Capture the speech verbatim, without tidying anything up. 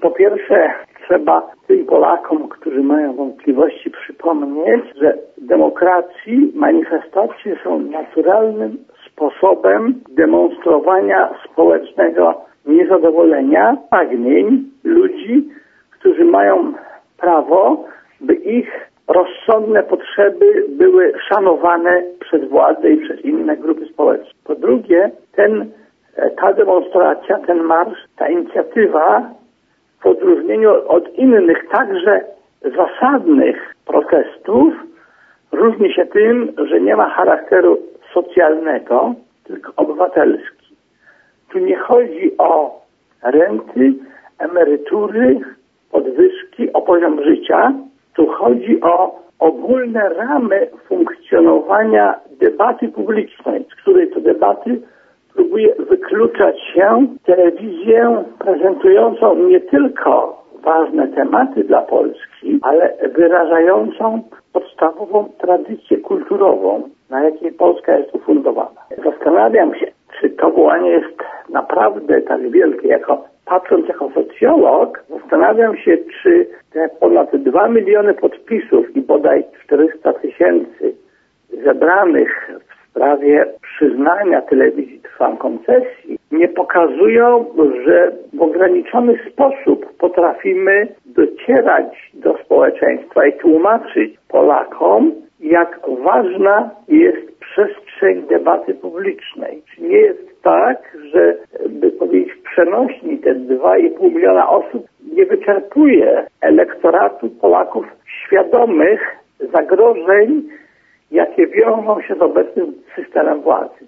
Po pierwsze, trzeba tym Polakom, którzy mają wątpliwości, przypomnieć, że w demokracji manifestacje są naturalnym sposobem demonstrowania społecznego niezadowolenia, pragnień ludzi, którzy mają prawo, by ich rozsądne potrzeby były szanowane przez władzę i przez inne grupy społeczne. Po drugie, ten, ta demonstracja, ten marsz, ta inicjatywa w odróżnieniu od innych, także zasadnych protestów, różni się tym, że nie ma charakteru socjalnego, tylko obywatelski. Tu nie chodzi o renty, emerytury, podwyżki, o poziom życia. Tu chodzi o ogólne ramy funkcjonowania debaty publicznej, z której to debaty próbuje wykluczać się telewizję prezentującą nie tylko ważne tematy dla Polski, ale wyrażającą podstawową tradycję kulturową, na jakiej Polska jest ufundowana. Zastanawiam się, czy to wołanie jest naprawdę tak wielkie. Jako, patrząc jako socjolog, zastanawiam się, czy te ponad dwa miliony podpisów i bodaj czterysta tysięcy zebranych w sprawie przyznania telewizji Trwam koncesji nie pokazują, że w ograniczony sposób potrafimy docierać do społeczeństwa i tłumaczyć Polakom, jak ważna jest przestrzeń debaty publicznej. Czy nie jest tak, że, by powiedzieć w przenośni, te dwa i pół miliona osób nie wyczerpuje elektoratu Polaków świadomych zagrożeń, jakie wiążą się z obecnym systemem władzy.